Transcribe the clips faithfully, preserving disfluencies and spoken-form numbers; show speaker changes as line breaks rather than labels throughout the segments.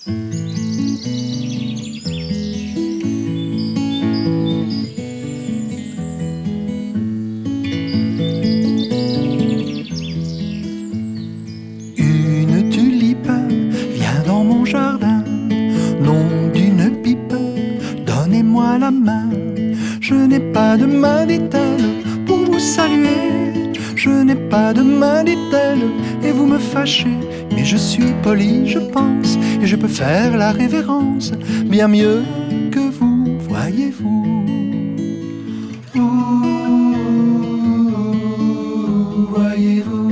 Une tulipe vient dans mon jardin, nom d'une pipe, donnez-moi la main. Je n'ai pas de main, dit-elle, pour vous saluer. Je n'ai pas de main, dit-elle, et vous me fâchez. Mais je suis poli, je pense, et je peux faire la révérence bien mieux que vous, voyez-vous. Voyez-vous.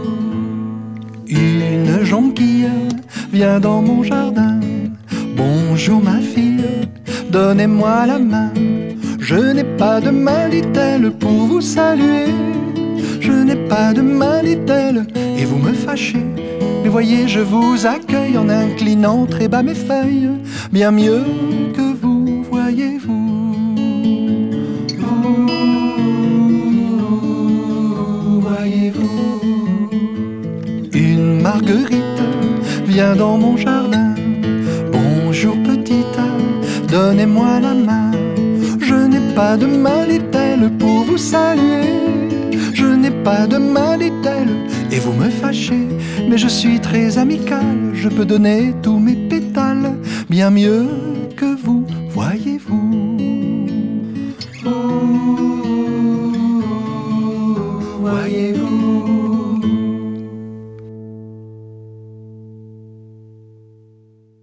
Une jonquille vient dans mon jardin. Bonjour ma fille, donnez-moi la main. Je n'ai pas de main, dit-elle, pour vous saluer. Je n'ai pas de main, dit-elle, et vous me fâchez. Mais voyez, je vous accueille en inclinant très bas mes feuilles, bien mieux que vous, voyez-vous. Voyez-vous. Une marguerite vient dans mon jardin. Bonjour petite, donnez-moi la main. Je n'ai pas de main, dit-elle, pour vous saluer. Je n'ai pas de main, dit-elle, et vous me fâchez. Mais je suis très amicale, je peux donner tous mes pétales bien mieux que vous.